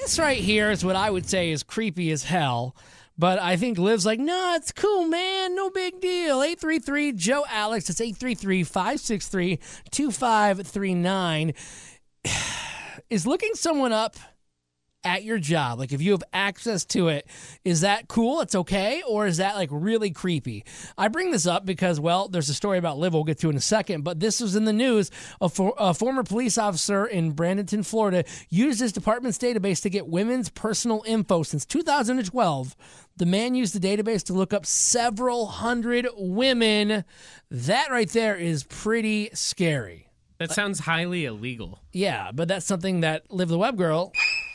This right here is what I would say is creepy as hell. But I think Liv's like, no, it's cool, man. No big deal. 833-JOE-ALEX. It's 833-563-2539. Is looking someone up at your job, like if you have access to it, is that cool? It's okay? Or is that like really creepy? I bring this up because, well, there's a story about Liv we'll get to in a second, but this was in the news. A former police officer in Bradenton, Florida, used his department's database to get women's personal info. Since 2012, the man used the database to look up several hundred women. That right there is pretty scary. That sounds highly illegal. Yeah, but that's something that Liv the Web Girl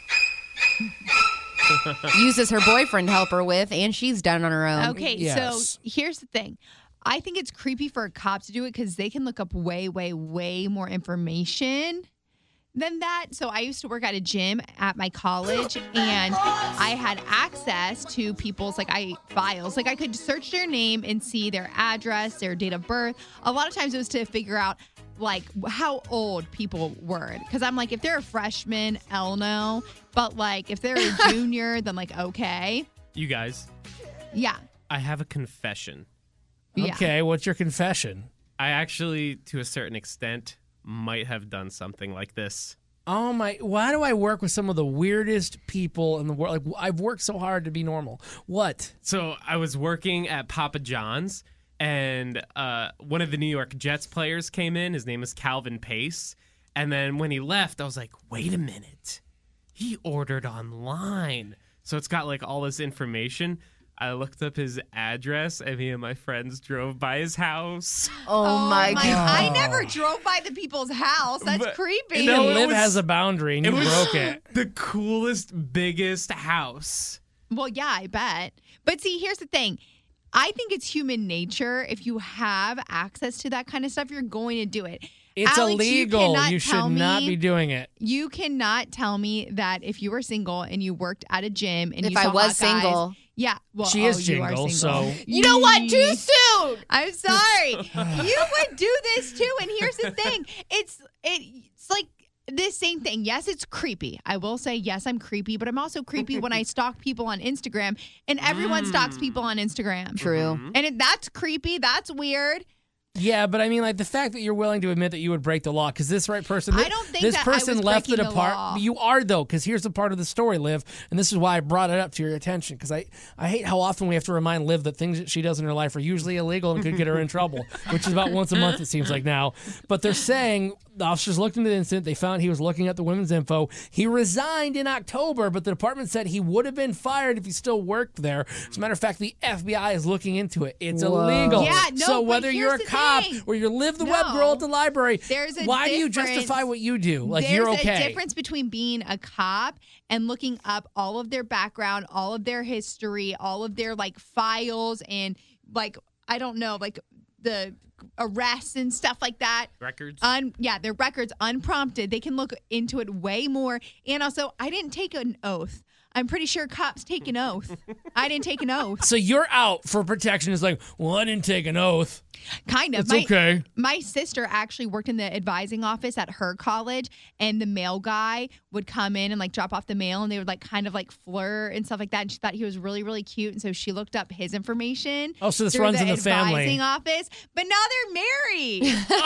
uses her boyfriend to help her with, and she's done on her own. Okay, Yes. so here's the thing. I think it's creepy for a cop to do it because they can look up way, way, way more information than that. So I used to work at a gym at my college, and I had access to people's files. Like I could search their name and see their address, their date of birth. A lot of times it was to figure out like how old people were. Because I'm like, if they're a freshman, I'll know. But like if they're a junior, then like, okay. You guys, Yeah. I have a confession. Yeah. Okay, what's your confession? I actually, to a certain extent, might have done something like this. Oh my, why do I work with some of the weirdest people in the world? Like I've worked so hard to be normal. What? So I was working at Papa John's, and one of the New York Jets players came in. His name is Calvin Pace. And then when he left, I was like, wait a minute. He ordered online. So it's got like all this information. I looked up his address, and me and my friends drove by his house. Oh my God. I never drove by the people's house. That's But- creepy. You know, No, it Liv was- has a boundary and you broke it. The coolest, biggest house. Well, yeah, I bet. But see, here's the thing. I think it's human nature. If you have access to that kind of stuff, you're going to do it. It's Alex, illegal. cannot You tell should not me- be doing it. You cannot tell me that if you were single and you worked at a gym and If you I saw was hot guys- single. Yeah. Well, She is you are jingle, single. so- You know what? Too soon. I'm sorry. You would do this too. And here's the thing. It's like this same thing. Yes, it's creepy. I will say, yes, I'm creepy, but I'm also creepy when I stalk people on Instagram, and everyone stalks people on Instagram. True. And that's creepy. That's weird. Yeah, but I mean, like the fact that you're willing to admit that you would break the law, because this right person, I don't think this that I person was left the breaking the department. law. You are though, because here's the part of the story, Liv, and this is why I brought it up to your attention. Because I hate how often we have to remind Liv that things that she does in her life are usually illegal and could get her in trouble, which is about once a month it seems like now. But they're saying the officers looked into the incident. They found he was looking at the women's info. He resigned in October, but the department said he would have been fired if he still worked there. As a matter of fact, the FBI is looking into it. It's illegal. Yeah, no, so but whether you're a here's the cop thing. or you're Liv the No. web girl at the library, There's a why do you difference. justify what you do? Like There's you're okay. a difference between being a cop and looking up all of their background, all of their history, all of their like files and like, I don't know, like the arrests and stuff like that. Records? Their records unprompted. They can look into it way more. And also, I didn't take an oath. I'm pretty sure cops take an oath. I didn't take an oath. So you're out for protection. It's like, well, I didn't take an oath. Kind of. It's okay. My sister actually worked in the advising office at her college, and the mail guy would come in and like drop off the mail, and they would like kind of like flirt and stuff like that. And she thought he was really, really cute, and so she looked up his information. Oh, so this through runs in the family. advising office, but now they're married.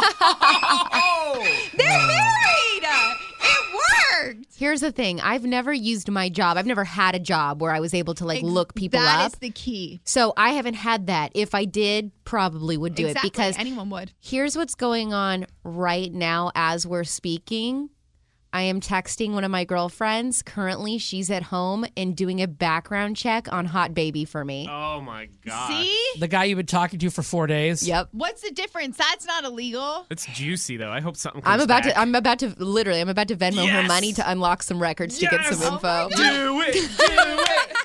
They're married. It worked. Here's the thing. I've never used my job. I've never had a job where I was able to like look people That up. is the key. So I haven't had that. If I did, probably would do Exactly. it because Anyone would. here's what's going on right now as we're speaking. I am texting one of my girlfriends. Currently, she's at home and doing a background check on Hot Baby for me. Oh my god. See? The guy you've been talking to for 4 days. Yep. What's the difference? That's not illegal. It's juicy though. I hope something I'm comes about back. to Venmo her Yes! money to unlock some records to get Yes! some Oh info. Do it. Do it.